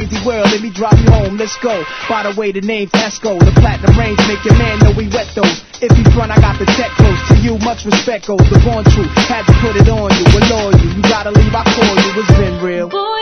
crazy world, let me drive you home, let's go. By the way, the name's Esco, the platinum range make your man know we wet those. If you front, I got the tech close to you, much respect goes. The born truth, had to put it on you, allure you. You gotta leave, I call you, it's been real. Boy,